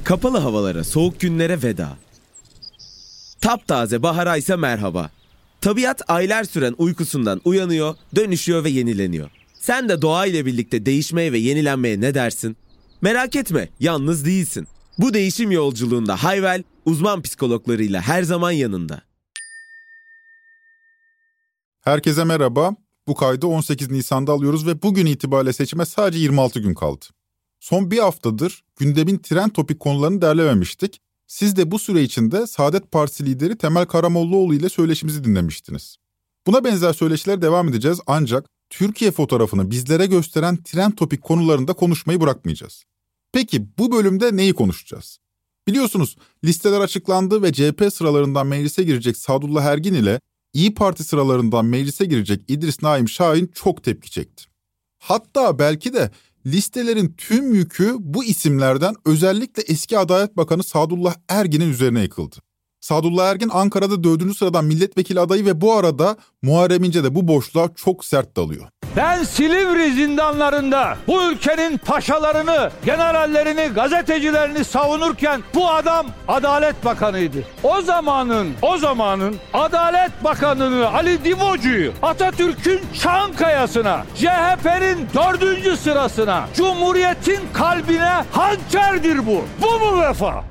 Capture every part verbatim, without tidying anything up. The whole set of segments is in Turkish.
Kapalı havalara, soğuk günlere veda. Taptaze bahara ise merhaba. Tabiat aylar süren uykusundan uyanıyor, dönüşüyor ve yenileniyor. Sen de doğa ile birlikte değişmeye ve yenilenmeye ne dersin? Merak etme, yalnız değilsin. Bu değişim yolculuğunda Hayvel, uzman psikologlarıyla her zaman yanında. Herkese merhaba. Bu kaydı on sekiz Nisan'da alıyoruz ve bugün itibariyle seçime sadece yirmi altı gün kaldı. Son bir haftadır gündemin trend topik konularını derlememiştik. Siz de bu süre içinde Saadet Partisi lideri Temel Karamollaoğlu ile söyleşimizi dinlemiştiniz. Buna benzer söyleşilere devam edeceğiz ancak Türkiye fotoğrafını bizlere gösteren trend topik konularında konuşmayı bırakmayacağız. Peki bu bölümde neyi konuşacağız? Biliyorsunuz listeler açıklandı ve C H P sıralarından meclise girecek Sadullah Ergin ile İYİ Parti sıralarından meclise girecek İdris Naim Şahin çok tepki çekti. Hatta belki de listelerin tüm yükü bu isimlerden özellikle eski Adalet Bakanı Sadullah Ergin'in üzerine yıkıldı. Sadullah Ergin Ankara'da dördüncü sıradan milletvekili adayı ve bu arada Muharrem İnce de bu boşluğa çok sert dalıyor. Ben Silivri zindanlarında bu ülkenin paşalarını, generallerini, gazetecilerini savunurken bu adam Adalet Bakanıydı. O zamanın, o zamanın Adalet Bakanını Ali Divocu'yu Atatürk'ün Çankaya'sına, C H P'nin dördüncü sırasına, Cumhuriyet'in kalbine hançerdir bu. Bu mu vefa?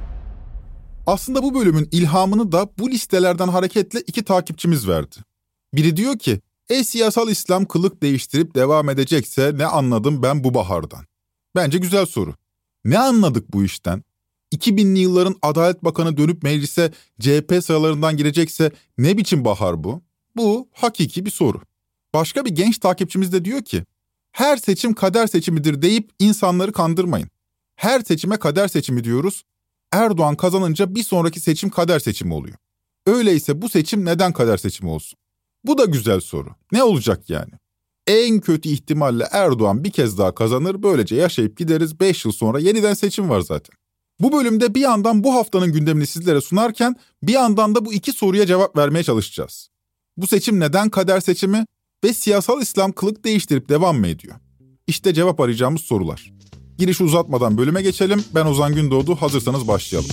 Aslında bu bölümün ilhamını da bu listelerden hareketle iki takipçimiz verdi. Biri diyor ki, E siyasal İslam kılık değiştirip devam edecekse ne anladım ben bu bahardan? Bence güzel soru. Ne anladık bu işten? iki binli yılların Adalet Bakanı dönüp meclise C H P sıralarından girecekse ne biçim bahar bu? Bu hakiki bir soru. Başka bir genç takipçimiz de diyor ki, her seçim kader seçimidir deyip insanları kandırmayın. Her seçime kader seçimi diyoruz. Erdoğan kazanınca bir sonraki seçim kader seçimi oluyor. Öyleyse bu seçim neden kader seçimi olsun? Bu da güzel soru. Ne olacak yani? En kötü ihtimalle Erdoğan bir kez daha kazanır, böylece yaşayıp gideriz, beş yıl sonra yeniden seçim var zaten. Bu bölümde bir yandan bu haftanın gündemini sizlere sunarken bir yandan da bu iki soruya cevap vermeye çalışacağız. Bu seçim neden kader seçimi ve siyasal İslam kılık değiştirip devam mı ediyor? İşte cevap arayacağımız sorular. Girişi uzatmadan bölüme geçelim. Ben Ozan Gündoğdu, hazırsanız başlayalım.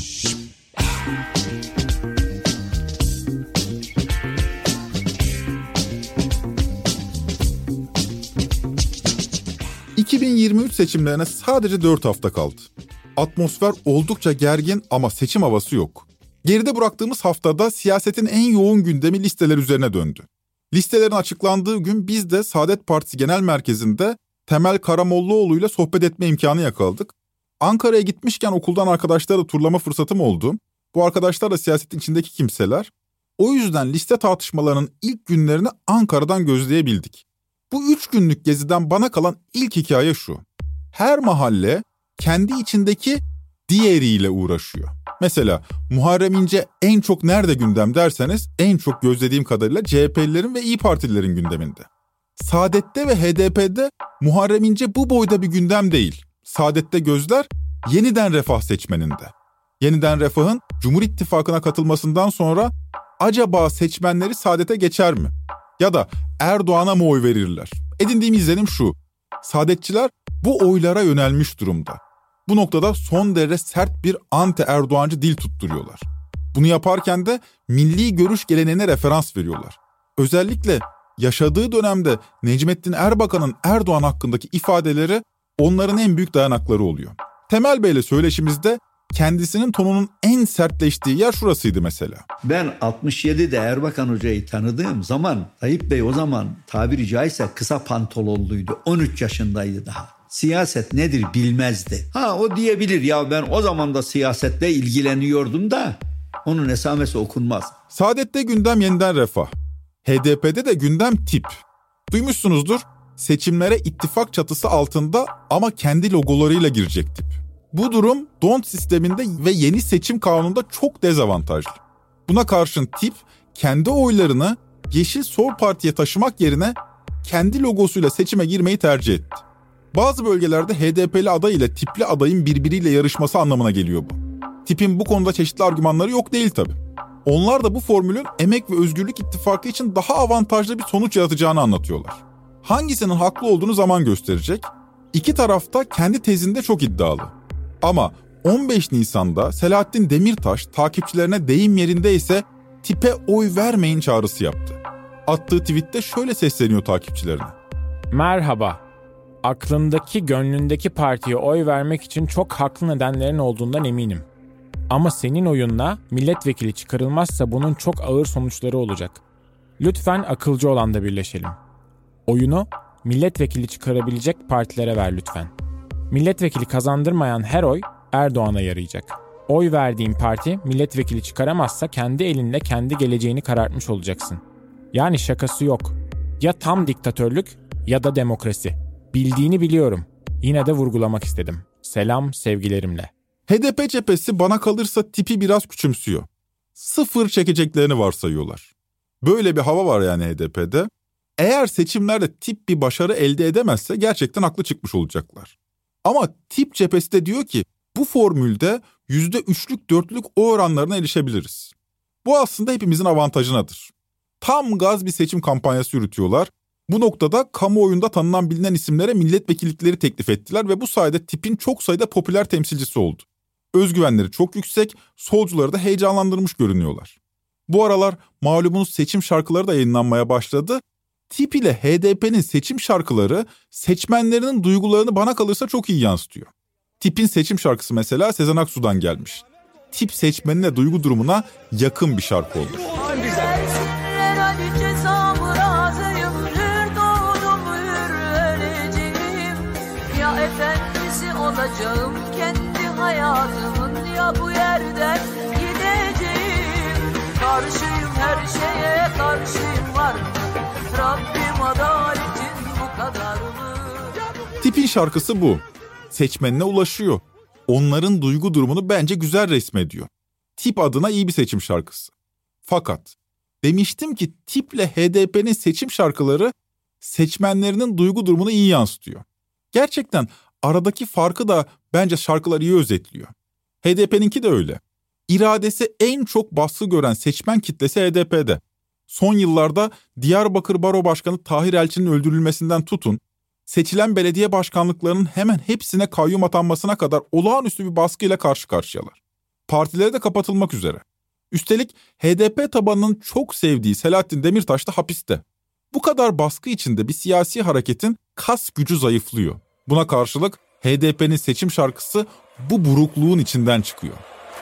iki bin yirmi üç seçimlerine sadece dört hafta kaldı. Atmosfer oldukça gergin ama seçim havası yok. Geride bıraktığımız haftada siyasetin en yoğun gündemi listeler üzerine döndü. Listelerin açıklandığı gün biz de Saadet Partisi Genel Merkezi'nde Temel Karamollaoğlu ile sohbet etme imkanı yakaladık. Ankara'ya gitmişken okuldan arkadaşlarla turlama fırsatım oldu. Bu arkadaşlar da siyasetin içindeki kimseler. O yüzden liste tartışmalarının ilk günlerini Ankara'dan gözleyebildik. Bu üç günlük geziden bana kalan ilk hikaye şu. Her mahalle kendi içindeki diğeriyle uğraşıyor. Mesela Muharrem İnce en çok nerede gündem derseniz en çok gözlediğim kadarıyla C H P'lilerin ve İYİ Partililerin gündeminde. Saadet'te ve H D P'de Muharrem İnce bu boyda bir gündem değil. Saadet'te gözler Yeniden Refah seçmeninde. Yeniden Refah'ın Cumhur İttifakı'na katılmasından sonra acaba seçmenleri Saadet'e geçer mi? Ya da Erdoğan'a mı oy verirler? Edindiğim izlenim şu. Saadetçiler bu oylara yönelmiş durumda. Bu noktada son derece sert bir anti-Erdoğancı dil tutturuyorlar. Bunu yaparken de milli görüş geleneğine referans veriyorlar. Özellikle yaşadığı dönemde Necmettin Erbakan'ın Erdoğan hakkındaki ifadeleri onların en büyük dayanakları oluyor. Temel Bey'le söyleşimizde kendisinin tonunun en sertleştiği yer şurasıydı mesela. Ben altmış yedide Erbakan Hoca'yı tanıdığım zaman Tayyip Bey o zaman tabiri caizse kısa pantololluydu. on üç yaşındaydı daha. Siyaset nedir bilmezdi. Ha o diyebilir ya ben o zaman da siyasetle ilgileniyordum da onun esamesi okunmaz. Saadet'te gündem Yeniden Refah. H D P'de de gündem tip. Duymuşsunuzdur, seçimlere ittifak çatısı altında ama kendi logolarıyla girecek tip. Bu durum D O N T sisteminde ve yeni seçim kanununda çok dezavantajlı. Buna karşın tip kendi oylarını Yeşil Sol Parti'ye taşımak yerine kendi logosuyla seçime girmeyi tercih etti. Bazı bölgelerde H D P'li aday ile tipli adayın birbiriyle yarışması anlamına geliyor bu. Tipin bu konuda çeşitli argümanları yok değil tabii. Onlar da bu formülün Emek ve Özgürlük İttifakı için daha avantajlı bir sonuç yaratacağını anlatıyorlar. Hangisinin haklı olduğunu zaman gösterecek. İki taraf da kendi tezinde çok iddialı. Ama on beş Nisan'da Selahattin Demirtaş takipçilerine deyim yerindeyse tipe oy vermeyin çağrısı yaptı. Attığı tweette şöyle sesleniyor takipçilerine. Merhaba. Aklındaki, gönlündeki partiye oy vermek için çok haklı nedenlerin olduğundan eminim. Ama senin oyunla milletvekili çıkarılmazsa bunun çok ağır sonuçları olacak. Lütfen akılcı olanda birleşelim. Oyunu milletvekili çıkarabilecek partilere ver lütfen. Milletvekili kazandırmayan her oy Erdoğan'a yarayacak. Oy verdiğin parti milletvekili çıkaramazsa kendi elinle kendi geleceğini karartmış olacaksın. Yani şakası yok. Ya tam diktatörlük ya da demokrasi. Bildiğini biliyorum. Yine de vurgulamak istedim. Selam sevgilerimle. H D P cephesi bana kalırsa tipi biraz küçümsüyor. Sıfır çekeceklerini varsayıyorlar. Böyle bir hava var yani H D P'de. Eğer seçimlerde tip bir başarı elde edemezse gerçekten haklı çıkmış olacaklar. Ama tip cephesi de diyor ki bu formülde yüzde üçlük dörtlük o oranlarına erişebiliriz. Bu aslında hepimizin avantajınadır. Tam gaz bir seçim kampanyası yürütüyorlar. Bu noktada kamuoyunda tanınan bilinen isimlere milletvekillikleri teklif ettiler ve bu sayede tipin çok sayıda popüler temsilcisi oldu. Özgüvenleri çok yüksek, solcuları da heyecanlandırmış görünüyorlar. Bu aralar malumunuz seçim şarkıları da yayınlanmaya başladı. Tip ile H D P'nin seçim şarkıları seçmenlerinin duygularını bana kalırsa çok iyi yansıtıyor. Tipin seçim şarkısı mesela Sezen Aksu'dan gelmiş. Tip seçmenine duygu durumuna yakın bir şarkı olmuş. Ya efendisi olacağım kendi hayatımın, ya bu yerden gideceğim. Karşıyım her şeye, karşıyım var mı? Rabbim adaletin bu kadar mı? Tipin şarkısı bu. Seçmenine ulaşıyor. Onların duygu durumunu bence güzel resmediyor. Tip adına iyi bir seçim şarkısı. Fakat demiştim ki tiple H D P'nin seçim şarkıları seçmenlerinin duygu durumunu iyi yansıtıyor. Gerçekten aradaki farkı da bence şarkılar iyi özetliyor. H D P'ninki de öyle. İradesi en çok baskı gören seçmen kitlesi H D P'de. Son yıllarda Diyarbakır Baro Başkanı Tahir Elçi'nin öldürülmesinden tutun, seçilen belediye başkanlıklarının hemen hepsine kayyum atanmasına kadar olağanüstü bir baskıyla karşı karşıyalar. Partileri de kapatılmak üzere. Üstelik H D P tabanının çok sevdiği Selahattin Demirtaş da hapiste. Bu kadar baskı içinde bir siyasi hareketin kas gücü zayıflıyor. Buna karşılık H D P'nin seçim şarkısı bu burukluğun içinden çıkıyor.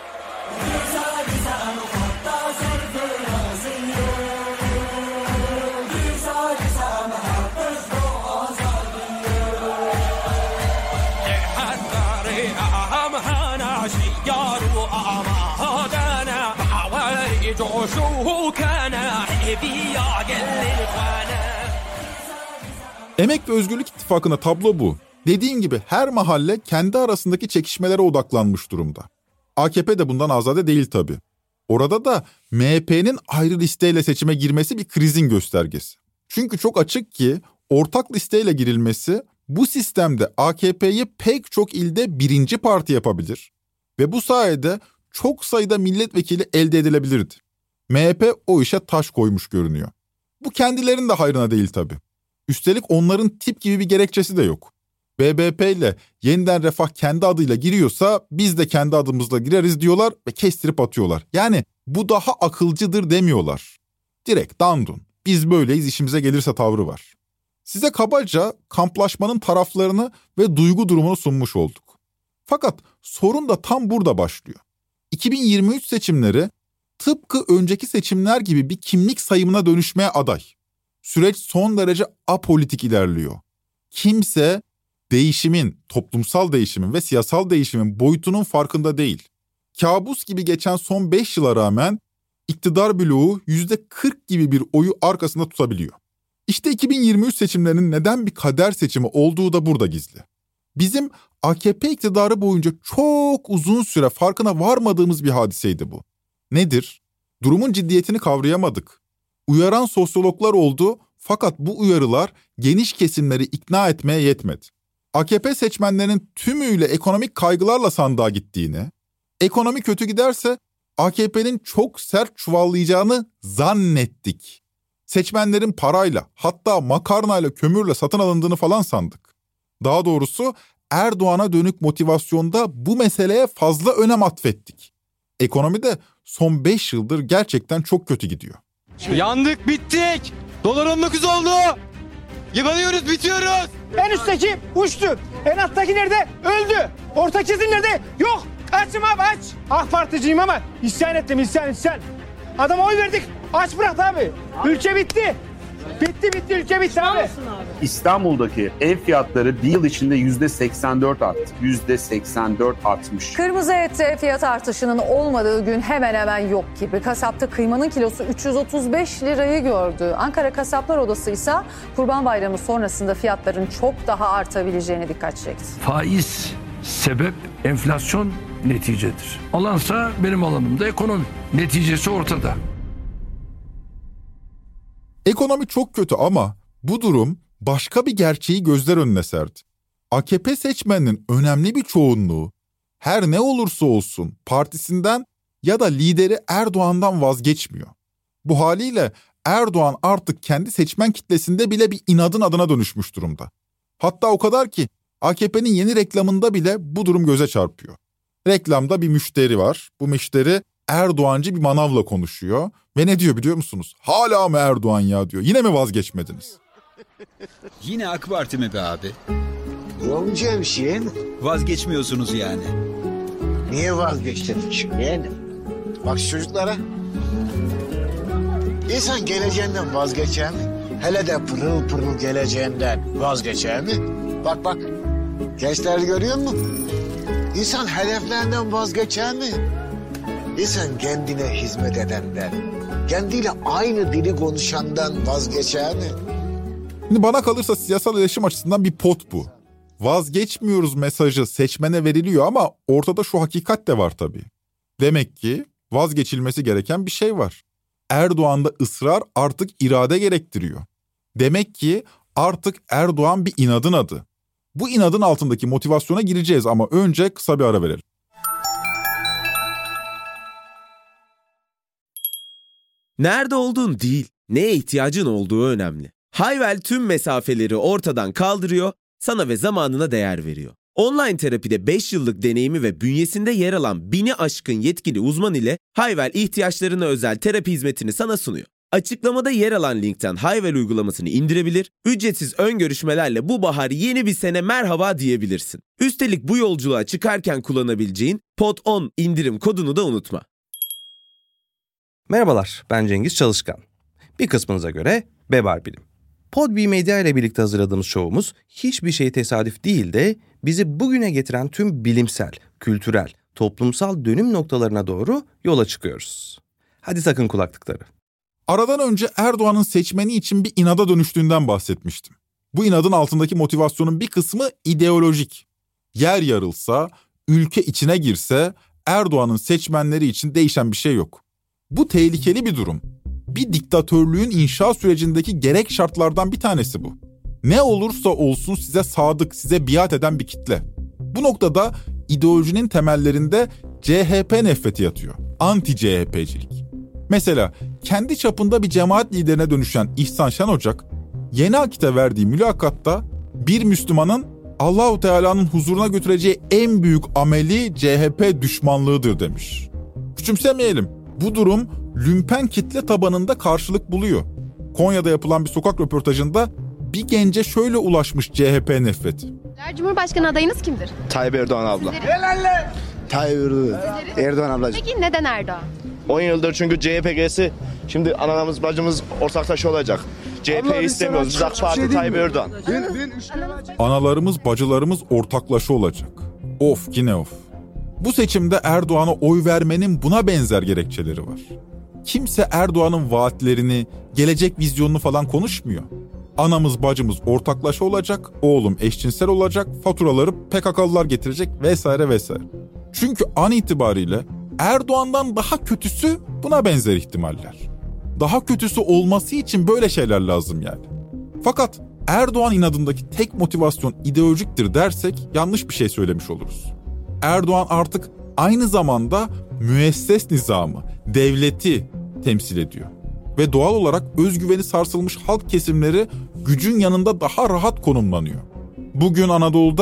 Emek ve Özgürlük İttifakı'na tablo bu. Dediğim gibi her mahalle kendi arasındaki çekişmelere odaklanmış durumda. A K P de bundan azade değil tabii. Orada da M H P'nin ayrı listeyle seçime girmesi bir krizin göstergesi. Çünkü çok açık ki ortak listeyle girilmesi bu sistemde A K P'yi pek çok ilde birinci parti yapabilir ve bu sayede çok sayıda milletvekili elde edilebilirdi. M H P o işe taş koymuş görünüyor. Bu kendilerinin de hayrına değil tabii. Üstelik onların tip gibi bir gerekçesi de yok. B B P ile Yeniden Refah kendi adıyla giriyorsa biz de kendi adımızla gireriz diyorlar ve kestirip atıyorlar. Yani bu daha akılcıdır demiyorlar. Direkt dandun. Biz böyleyiz, işimize gelirse tavrı var. Size kabaca kamplaşmanın taraflarını ve duygu durumunu sunmuş olduk. Fakat sorun da tam burada başlıyor. iki bin yirmi üç seçimleri tıpkı önceki seçimler gibi bir kimlik sayımına dönüşmeye aday. Süreç son derece apolitik ilerliyor. Kimse değişimin, toplumsal değişimin ve siyasal değişimin boyutunun farkında değil. Kabus gibi geçen son beş yıla rağmen iktidar bloğu yüzde kırk gibi bir oyu arkasında tutabiliyor. İşte iki bin yirmi üç seçimlerinin neden bir kader seçimi olduğu da burada gizli. Bizim A K P iktidarı boyunca çok uzun süre farkına varmadığımız bir hadiseydi bu. Nedir? Durumun ciddiyetini kavrayamadık. Uyaran sosyologlar oldu fakat bu uyarılar geniş kesimleri ikna etmeye yetmedi. A K P seçmenlerinin tümüyle ekonomik kaygılarla sandığa gittiğini, ekonomi kötü giderse A K P'nin çok sert çuvallayacağını zannettik. Seçmenlerin parayla, hatta makarnayla, kömürle satın alındığını falan sandık. Daha doğrusu Erdoğan'a dönük motivasyonda bu meseleye fazla önem atfettik. Ekonomide son beş yıldır gerçekten çok kötü gidiyor. Yandık, bittik. Dolar on dokuz oldu. Yıkanıyoruz, bitiyoruz. En üstteki uçtu. En alttaki nerede? Öldü. Orta kesim nerede? Yok. Açım abi aç. AK Particiyim ama isyan ettim isyan isyan. Adama oy verdik. Aç bırak abi. Ülke bitti. Bitti bitti ülke bitti abi. İstanbul'daki ev fiyatları bir yıl içinde yüzde seksen dört arttı. yüzde seksen dört artmış. Kırmızı ette fiyat artışının olmadığı gün hemen hemen yok gibi. Kasapta kıymanın kilosu üç yüz otuz beş lirayı gördü. Ankara Kasaplar Odası ise Kurban Bayramı sonrasında fiyatların çok daha artabileceğine dikkat çekti. Faiz sebep, enflasyon neticedir. Alansa benim alanımda ekonomi. Neticesi ortada. Ekonomi çok kötü ama bu durum başka bir gerçeği gözler önüne serdi. A K P seçmeninin önemli bir çoğunluğu her ne olursa olsun partisinden ya da lideri Erdoğan'dan vazgeçmiyor. Bu haliyle Erdoğan artık kendi seçmen kitlesinde bile bir inadın adına dönüşmüş durumda. Hatta o kadar ki A K P'nin yeni reklamında bile bu durum göze çarpıyor. Reklamda bir müşteri var. Bu müşteri Erdoğancı bir manavla konuşuyor ve ne diyor biliyor musunuz? Hala mı Erdoğan ya diyor. Yine mi vazgeçmediniz? Yine AK Parti mi be abi? Olmayacak bir şey. Vazgeçmiyorsunuz yani. Niye vazgeçtin şimdi yani? Bak şu çocuklara. İnsan geleceğinden vazgeçer mi? Hele de pırıl pırıl geleceğinden vazgeçer mi? Bak bak. Gençler görüyor musun? İnsan hedeflerinden vazgeçer mi? İnsan kendine hizmet edenden, kendiyle aynı dili konuşandan vazgeçer mi? Şimdi bana kalırsa siyasal iletişim açısından bir pot bu. Vazgeçmiyoruz mesajı seçmene veriliyor ama ortada şu hakikat de var tabii. Demek ki vazgeçilmesi gereken bir şey var. Erdoğan'da ısrar artık irade gerektiriyor. Demek ki artık Erdoğan bir inadın adı. Bu inadın altındaki motivasyona gireceğiz ama önce kısa bir ara verelim. Nerede olduğun değil, neye ihtiyacın olduğu önemli. Hayvel tüm mesafeleri ortadan kaldırıyor, sana ve zamanına değer veriyor. Online terapide beş yıllık deneyimi ve bünyesinde yer alan bini aşkın yetkili uzman ile Hayvel ihtiyaçlarına özel terapi hizmetini sana sunuyor. Açıklamada yer alan linkten Hayvel uygulamasını indirebilir, ücretsiz ön görüşmelerle bu bahar yeni bir sene merhaba diyebilirsin. Üstelik bu yolculuğa çıkarken kullanabileceğin Pod on indirim kodunu da unutma. Merhabalar, ben Cengiz Çalışkan. Bir kısmınıza göre Bebar Bilim. Podbi Medya ile birlikte hazırladığımız şovumuz hiçbir şey tesadüf değil de bizi bugüne getiren tüm bilimsel, kültürel, toplumsal dönüm noktalarına doğru yola çıkıyoruz. Hadi takın kulaklıkları. Aradan önce Erdoğan'ın seçmeni için bir inada dönüştüğünden bahsetmiştim. Bu inadın altındaki motivasyonun bir kısmı ideolojik. Yer yarılsa, ülke içine girse Erdoğan'ın seçmenleri için değişen bir şey yok. Bu tehlikeli bir durum. Bir diktatörlüğün inşa sürecindeki gerek şartlardan bir tanesi bu. Ne olursa olsun size sadık, size biat eden bir kitle. Bu noktada ideolojinin temellerinde C H P nefreti yatıyor. Anti-C H P'cilik. Mesela kendi çapında bir cemaat liderine dönüşen İhsan Şen Ocak, Yeni Akit'e verdiği mülakatta bir Müslümanın Allah-u Teala'nın huzuruna götüreceği en büyük ameli C H P düşmanlığıdır demiş. Küçümsemeyelim. Bu durum lümpen kitle tabanında karşılık buluyor. Konya'da yapılan bir sokak röportajında bir gence şöyle ulaşmış C H P nefreti. Cumhurbaşkanı adayınız kimdir? Tayyip Erdoğan abla. Tayyip Erdoğan. Erdoğan ablacığım. Peki neden Erdoğan? on yıldır çünkü C H P G'si şimdi anamız bacımız ortaktaş olacak. C H P'yi istemiyoruz. Biz AK Parti Tayyip Erdoğan. Analarımız bacılarımız ortaklaşa olacak. Of ki ne of. Bu seçimde Erdoğan'a oy vermenin buna benzer gerekçeleri var. Kimse Erdoğan'ın vaatlerini, gelecek vizyonunu falan konuşmuyor. Anamız bacımız ortaklaşa olacak, oğlum eşcinsel olacak, faturaları P K K'lılar getirecek vesaire vesaire. Çünkü an itibariyle Erdoğan'dan daha kötüsü buna benzer ihtimaller. Daha kötüsü olması için böyle şeyler lazım yani. Fakat Erdoğan inadındaki tek motivasyon ideolojiktir dersek yanlış bir şey söylemiş oluruz. Erdoğan artık aynı zamanda müesses nizamı, devleti temsil ediyor. Ve doğal olarak özgüveni sarsılmış halk kesimleri gücün yanında daha rahat konumlanıyor. Bugün Anadolu'da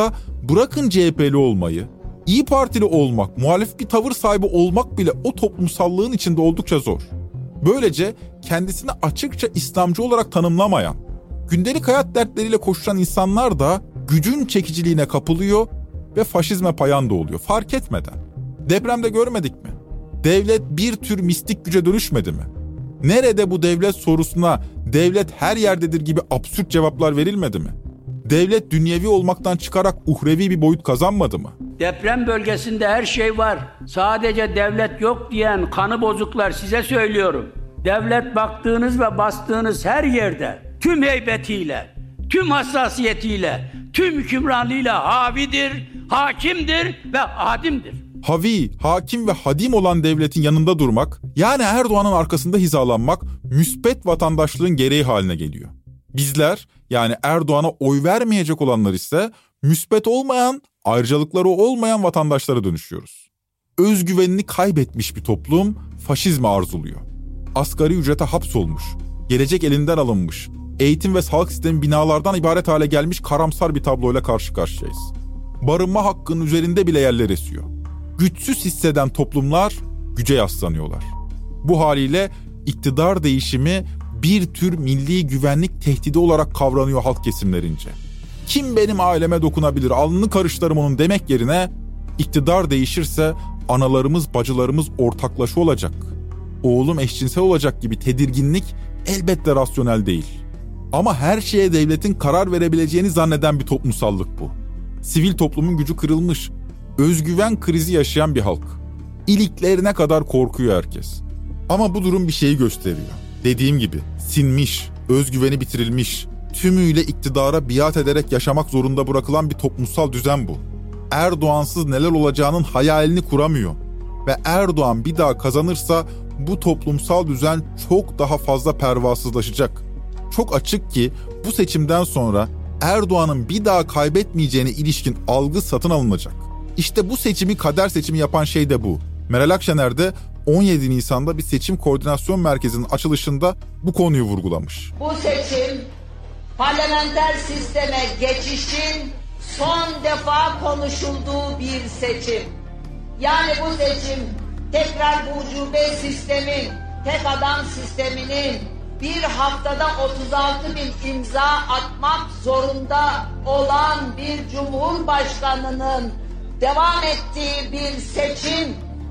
Bırakın C H P'li olmayı, İyi Partili olmak, muhalif bir tavır sahibi olmak bile o toplumsallığın içinde oldukça zor. Böylece kendisini açıkça İslamcı olarak tanımlamayan, gündelik hayat dertleriyle koşturan insanlar da gücün çekiciliğine kapılıyor ve faşizme payanda oluyor fark etmeden. Depremde görmedik mi? Devlet bir tür mistik güce dönüşmedi mi? Nerede bu devlet sorusuna devlet her yerdedir gibi absürt cevaplar verilmedi mi? Devlet dünyevi olmaktan çıkarak uhrevi bir boyut kazanmadı mı? Deprem bölgesinde her şey var. Sadece devlet yok diyen kanı bozuklar size söylüyorum. Devlet baktığınız ve bastığınız her yerde tüm heybetiyle, tüm hassasiyetiyle, tüm hükümranlığıyla havidir, hakimdir ve adimdir. Havi, hakim ve hadim olan devletin yanında durmak, yani Erdoğan'ın arkasında hizalanmak, müspet vatandaşlığın gereği haline geliyor. Bizler, yani Erdoğan'a oy vermeyecek olanlar ise müspet olmayan, ayrıcalıkları olmayan vatandaşlara dönüşüyoruz. Özgüvenini kaybetmiş bir toplum faşizmi arzuluyor. Asgari ücrete hapsolmuş, gelecek elinden alınmış, eğitim ve sağlık sistemi binalardan ibaret hale gelmiş karamsar bir tabloyla karşı karşıyayız. Barınma hakkının üzerinde bile yerler esiyor. Güçsüz hisseden toplumlar güce yaslanıyorlar. Bu haliyle iktidar değişimi bir tür milli güvenlik tehdidi olarak kavranıyor halk kesimlerince. Kim benim aileme dokunabilir, alnını karıştırırım onun demek yerine iktidar değişirse analarımız, bacılarımız ortaklaşa olacak, oğlum eşcinsel olacak gibi tedirginlik elbette rasyonel değil. Ama her şeye devletin karar verebileceğini zanneden bir toplumsallık bu. Sivil toplumun gücü kırılmış, özgüven krizi yaşayan bir halk. İliklerine kadar korkuyor herkes. Ama bu durum bir şeyi gösteriyor. Dediğim gibi sinmiş, özgüveni bitirilmiş, tümüyle iktidara biat ederek yaşamak zorunda bırakılan bir toplumsal düzen bu. Erdoğansız neler olacağının hayalini kuramıyor. Ve Erdoğan bir daha kazanırsa bu toplumsal düzen çok daha fazla pervasızlaşacak. Çok açık ki bu seçimden sonra Erdoğan'ın bir daha kaybetmeyeceğine ilişkin algı satın alınacak. İşte bu seçimi kader seçimi yapan şey de bu. Meral Akşener de on yedi Nisan'da bir seçim koordinasyon merkezinin açılışında bu konuyu vurgulamış. Bu seçim parlamenter sisteme geçişin son defa konuşulduğu bir seçim. Yani bu seçim tekrar bu ucube sistemin, tek adam sisteminin bir haftada otuz altı bin imza atmak zorunda olan bir cumhurbaşkanının devam ettiği bir seçim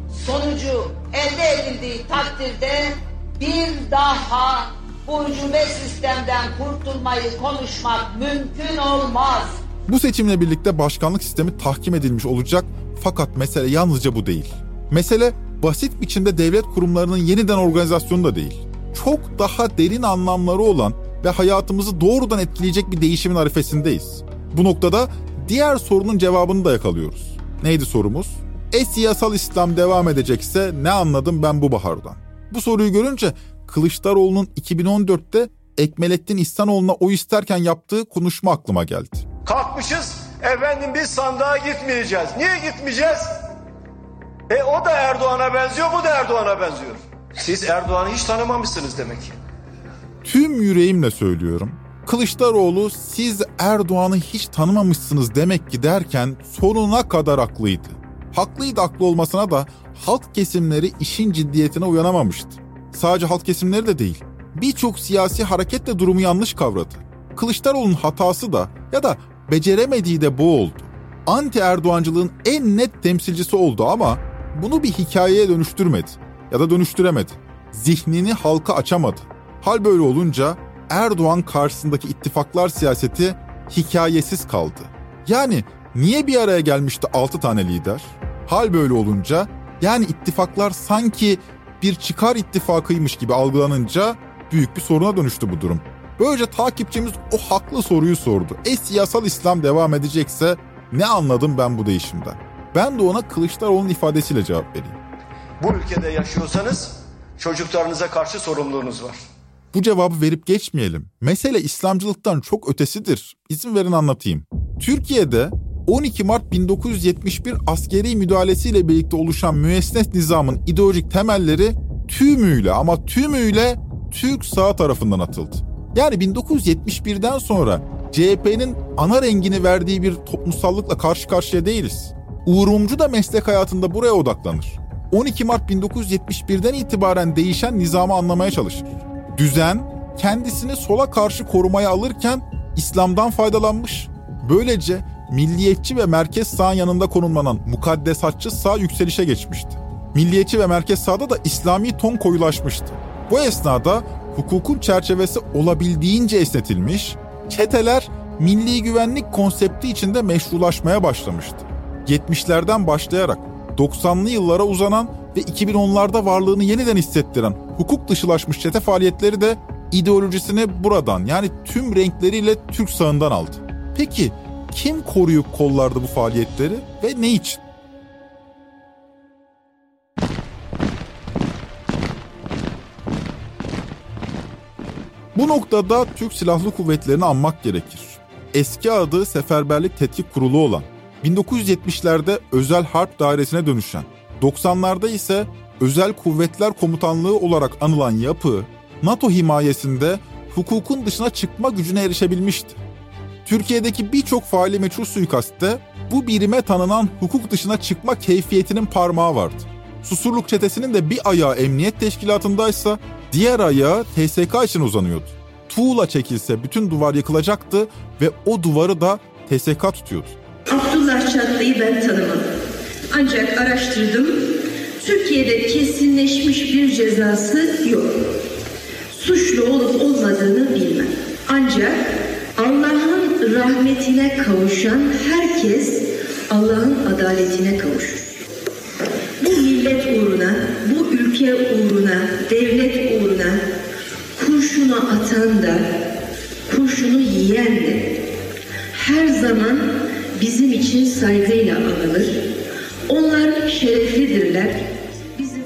sonucu elde edildiği takdirde bir daha bu ucube sistemden kurtulmayı konuşmak mümkün olmaz. Bu seçimle birlikte başkanlık sistemi tahkim edilmiş olacak fakat mesele yalnızca bu değil. Mesele basit biçimde devlet kurumlarının yeniden organizasyonu da değil. Çok daha derin anlamları olan ve hayatımızı doğrudan etkileyecek bir değişimin arifesindeyiz. Bu noktada diğer sorunun cevabını da yakalıyoruz. Neydi sorumuz? E siyasal İslam devam edecekse ne anladım ben bu bahardan? Bu soruyu görünce Kılıçdaroğlu'nun iki bin on dörtte Ekmelettin İhsanoğlu'na oy isterken yaptığı konuşma aklıma geldi. Kalkmışız, efendim biz sandığa gitmeyeceğiz. Niye gitmeyeceğiz? E o da Erdoğan'a benziyor, bu da Erdoğan'a benziyor. Siz Erdoğan'ı hiç tanımamışsınız demek ki. Tüm yüreğimle söylüyorum. Kılıçdaroğlu siz Erdoğan'ı hiç tanımamışsınız demek ki derken sonuna kadar haklıydı. Haklıydı haklı olmasına da halk kesimleri işin ciddiyetine uyanamamıştı. Sadece halk kesimleri de değil. Birçok siyasi hareket de durumu yanlış kavradı. Kılıçdaroğlu'nun hatası da ya da beceremediği de bu oldu. Anti Erdoğancılığın en net temsilcisi oldu ama bunu bir hikayeye dönüştürmedi ya da dönüştüremedi. Zihnini halka açamadı. Hal böyle olunca Erdoğan karşısındaki ittifaklar siyaseti hikayesiz kaldı. Yani niye bir araya gelmişti altı tane lider? Hal böyle olunca yani ittifaklar sanki bir çıkar ittifakıymış gibi algılanınca büyük bir soruna dönüştü bu durum. Böylece takipçimiz o haklı soruyu sordu. E siyasal İslam devam edecekse ne anladım ben bu değişimden? Ben de ona Kılıçdaroğlu'nun ifadesiyle cevap vereyim. Bu ülkede yaşıyorsanız çocuklarınıza karşı sorumluluğunuz var. Bu cevabı verip geçmeyelim. Mesele İslamcılıktan çok ötesidir. İzin verin anlatayım. Türkiye'de on iki Mart bin dokuz yüz yetmiş bir askeri müdahalesiyle birlikte oluşan müesses nizamın ideolojik temelleri tümüyle ama tümüyle Türk sağı tarafından atıldı. Yani bin dokuz yüz yetmiş birden sonra C H P'nin ana rengini verdiği bir toplumsallıkla karşı karşıya değiliz. Uğur Mumcu da meslek hayatında buraya odaklanır. on iki Mart bin dokuz yüz yetmiş birden itibaren değişen nizamı anlamaya çalışır. Düzen, kendisini sola karşı korumaya alırken İslam'dan faydalanmış. Böylece milliyetçi ve merkez sağın yanında konumlanan mukaddesatçı sağ yükselişe geçmişti. Milliyetçi ve merkez sağda da İslami ton koyulaşmıştı. Bu esnada hukukun çerçevesi olabildiğince esnetilmiş, çeteler milli güvenlik konsepti içinde meşrulaşmaya başlamıştı. yetmişlerden başlayarak doksanlı yıllara uzanan ve iki bin onlarda varlığını yeniden hissettiren hukuk dışılaşmış çete faaliyetleri de ideolojisini buradan, yani tüm renkleriyle Türk sağından aldı. Peki kim koruyup kollardı bu faaliyetleri ve ne için? Bu noktada Türk Silahlı Kuvvetleri'ni anmak gerekir. Eski adı Seferberlik Tetkik Kurulu olan, bin dokuz yüz yetmişlerde Özel Harp Dairesi'ne dönüşen, doksanlarda ise Özel Kuvvetler Komutanlığı olarak anılan yapı, NATO himayesinde hukukun dışına çıkma gücüne erişebilmişti. Türkiye'deki birçok faali meçhul suikastte bu birime tanınan hukuk dışına çıkma keyfiyetinin parmağı vardı. Susurluk çetesinin de bir ayağı emniyet teşkilatındaysa diğer ayağı T S K için uzanıyordu. Tuğla çekilse bütün duvar yıkılacaktı ve o duvarı da T S K tutuyordu. Abdullah Çatlı'yı ben tanımam. Ancak araştırdım. Türkiye'de kesinleşmiş bir cezası yok. Suçlu olup olmadığını bilmem. Ancak Allah'ın rahmetine kavuşan herkes Allah'ın adaletine kavuşur. Bu millet uğruna, bu ülke uğruna, devlet uğruna kurşunu atan da, kurşunu yiyen de her zaman bizim için saygıyla anılır. Onlar şereflidirler. Bizim...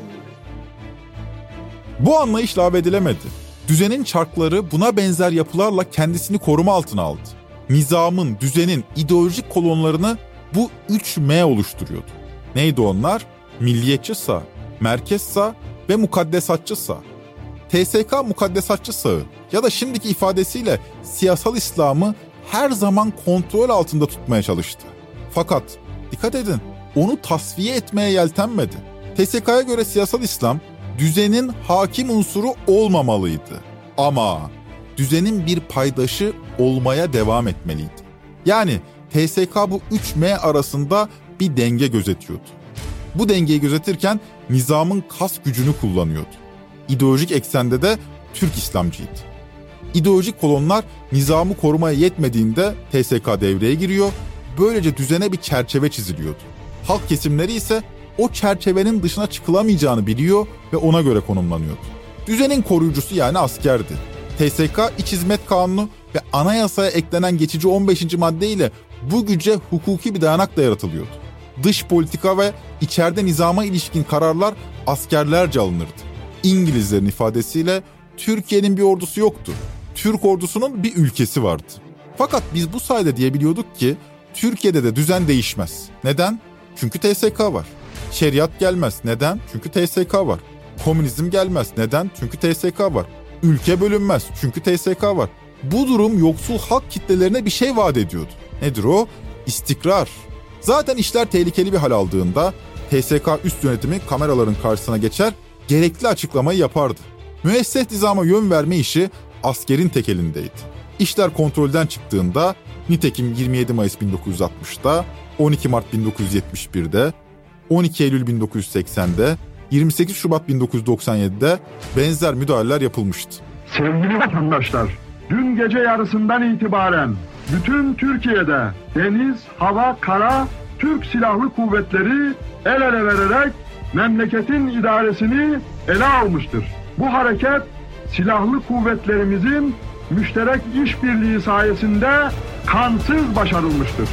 Bu anlayış lağvedilemedi. Düzenin çarkları buna benzer yapılarla kendisini koruma altına aldı. Nizamın, düzenin ideolojik kolonlarını bu üç M oluşturuyordu. Neydi onlar? Milliyetçi sağ, merkez sağ ve mukaddesatçı sağ. T S K mukaddesatçı sağı ya da şimdiki ifadesiyle siyasal İslam'ı her zaman kontrol altında tutmaya çalıştı. Fakat dikkat edin, onu tasfiye etmeye yeltenmedi. T S K'ya göre siyasal İslam düzenin hakim unsuru olmamalıydı. Ama düzenin bir paydaşı olmaya devam etmeliydi. Yani T S K bu üç M arasında bir denge gözetiyordu. Bu dengeyi gözetirken nizamın kas gücünü kullanıyordu. İdeolojik eksende de Türk İslamcıydı. İdeolojik kolonlar nizamı korumaya yetmediğinde T S K devreye giriyor, böylece düzene bir çerçeve çiziliyordu. Halk kesimleri ise o çerçevenin dışına çıkılamayacağını biliyor ve ona göre konumlanıyordu. Düzenin koruyucusu yani askerdi. T S K İç Hizmet Kanunu ve anayasaya eklenen geçici on beşinci maddeyle bu güce hukuki bir dayanak da yaratılıyordu. Dış politika ve içeride nizama ilişkin kararlar askerlerce alınırdı. İngilizlerin ifadesiyle Türkiye'nin bir ordusu yoktu. Türk ordusunun bir ülkesi vardı. Fakat biz bu sayede diyebiliyorduk ki Türkiye'de de düzen değişmez. Neden? Çünkü T S K var. Şeriat gelmez. Neden? Çünkü T S K var. Komünizm gelmez. Neden? Çünkü T S K var. Ülke bölünmez. Çünkü T S K var. Bu durum yoksul halk kitlelerine bir şey vaat ediyordu. Nedir o? İstikrar. Zaten işler tehlikeli bir hal aldığında T S K üst yönetimi kameraların karşısına geçer, gerekli açıklamayı yapardı. Müesses nizama yön verme işi askerin tek elindeydi. İşler kontrolden çıktığında, nitekim yirmi yedi Mayıs bin dokuz yüz altmışta, on iki Mart bin dokuz yüz yetmiş birde, on iki Eylül bin dokuz yüz seksende, yirmi sekiz Şubat bin dokuz yüz doksan yedide benzer müdahaleler yapılmıştı. Sevgili vatandaşlar, dün gece yarısından itibaren bütün Türkiye'de deniz, hava, kara, Türk Silahlı Kuvvetleri el ele vererek memleketin idaresini ele almıştır. Bu hareket silahlı kuvvetlerimizin müşterek işbirliği sayesinde kansız başarılmıştır.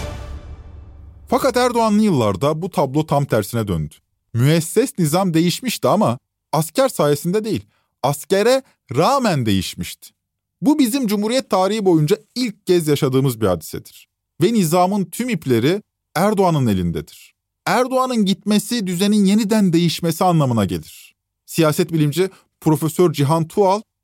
Fakat Erdoğanlı yıllarda bu tablo tam tersine döndü. Müesses nizam değişmişti ama asker sayesinde değil, askere rağmen değişmişti. Bu bizim Cumhuriyet tarihi boyunca ilk kez yaşadığımız bir hadisedir. Ve nizamın tüm ipleri Erdoğan'ın elindedir. Erdoğan'ın gitmesi düzenin yeniden değişmesi anlamına gelir. Siyaset bilimci Profesör Cihan Tuğal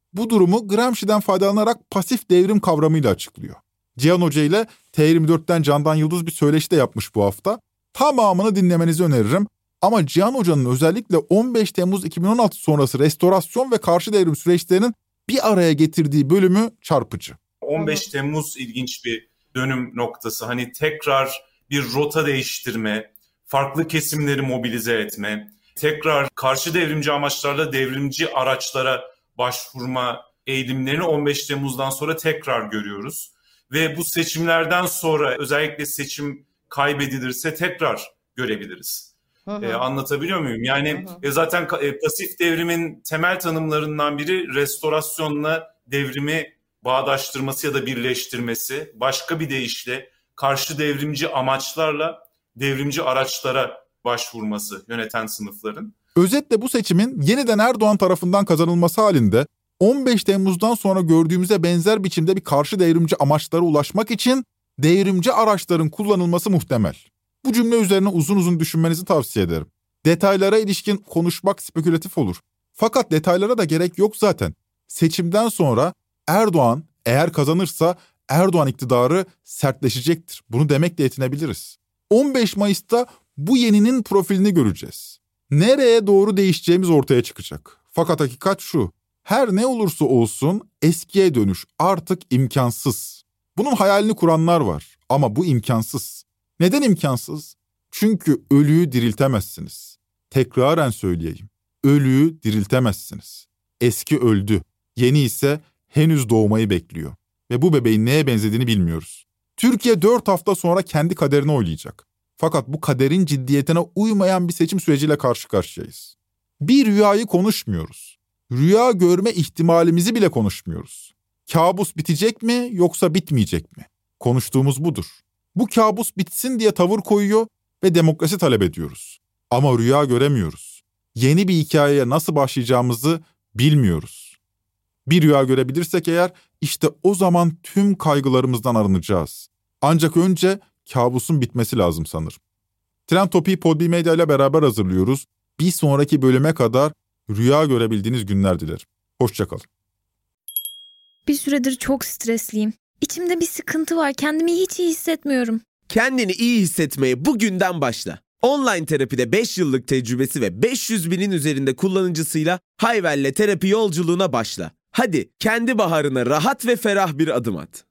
bu durumu Gramsci'den faydalanarak pasif devrim kavramıyla açıklıyor. Cihan Hoca ile T yirmi dörtten Candan Yıldız bir söyleşi de yapmış bu hafta. Tamamını dinlemenizi öneririm. Ama Cihan Hoca'nın özellikle on beş Temmuz iki bin on altı sonrası restorasyon ve karşı devrim süreçlerinin bir araya getirdiği bölümü çarpıcı. on beş Temmuz ilginç bir dönüm noktası. Hani tekrar bir rota değiştirme, farklı kesimleri mobilize etme, tekrar karşı devrimci amaçlarla devrimci araçlara başvurma eğilimlerini on beş Temmuz'dan sonra tekrar görüyoruz. Ve bu seçimlerden sonra özellikle seçim kaybedilirse tekrar görebiliriz. Hı hı. Ee, anlatabiliyor muyum? Yani hı hı. E, zaten e, pasif devrimin temel tanımlarından biri restorasyonla devrimi bağdaştırması ya da birleştirmesi. Başka bir deyişle karşı devrimci amaçlarla devrimci araçlara başvurması yöneten sınıfların. Özetle bu seçimin yeniden Erdoğan tarafından kazanılması halinde on beş Temmuz'dan sonra gördüğümüze benzer biçimde bir karşı devrimci amaçlara ulaşmak için devrimci araçların kullanılması muhtemel. Bu cümle üzerine uzun uzun düşünmenizi tavsiye ederim. Detaylara ilişkin konuşmak spekülatif olur. Fakat detaylara da gerek yok zaten. Seçimden sonra Erdoğan eğer kazanırsa Erdoğan iktidarı sertleşecektir. Bunu demekle yetinebiliriz. on beş Mayıs'ta bu yeninin profilini göreceğiz. Nereye doğru değişeceğimiz ortaya çıkacak. Fakat hakikat şu. Her ne olursa olsun eskiye dönüş artık imkansız. Bunun hayalini kuranlar var ama bu imkansız. Neden imkansız? Çünkü ölüyü diriltemezsiniz. Tekraren söyleyeyim. Ölüyü diriltemezsiniz. Eski öldü. Yeni ise henüz doğmayı bekliyor. Ve bu bebeğin neye benzediğini bilmiyoruz. Türkiye dört hafta sonra kendi kaderini oylayacak. Fakat bu kaderin ciddiyetine uymayan bir seçim süreciyle karşı karşıyayız. Bir rüyayı konuşmuyoruz. Rüya görme ihtimalimizi bile konuşmuyoruz. Kabus bitecek mi yoksa bitmeyecek mi? Konuştuğumuz budur. Bu kabus bitsin diye tavır koyuyor ve demokrasi talep ediyoruz. Ama rüya göremiyoruz. Yeni bir hikayeye nasıl başlayacağımızı bilmiyoruz. Bir rüya görebilirsek eğer işte o zaman tüm kaygılarımızdan arınacağız. Ancak önce kabusun bitmesi lazım sanırım. Trend Topi'yi Podbi Medya ile beraber hazırlıyoruz. Bir sonraki bölüme kadar rüya görebildiğiniz günler dilerim. Hoşça kalın. Bir süredir çok stresliyim. İçimde bir sıkıntı var. Kendimi hiç iyi hissetmiyorum. Kendini iyi hissetmeye bugünden başla. Online terapide beş yıllık tecrübesi ve beş yüz binin üzerinde kullanıcısıyla Hayvel'le terapi yolculuğuna başla. Hadi kendi baharına rahat ve ferah bir adım at.